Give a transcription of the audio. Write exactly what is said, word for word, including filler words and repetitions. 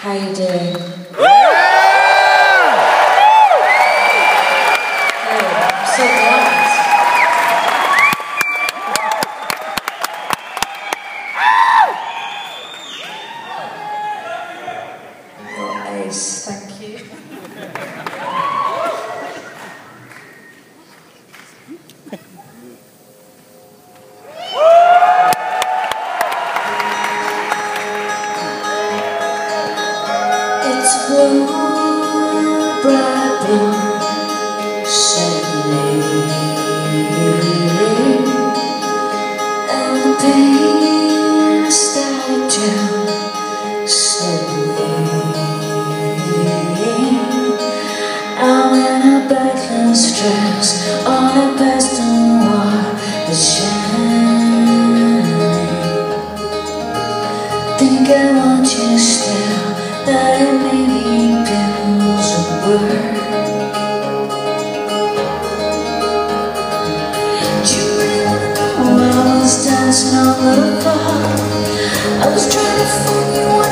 How you doing? Yeah! Hey, I'm so glad. You're ace, thank you. It's warm, bright blue, suddenly, and the pain started to suddenly. I'm in a backless dress on a pastel wall that's shining. Think I want you still, that it maybe pills of work. Do you really wanna know? I was dancing on the floor. I was trying to find you.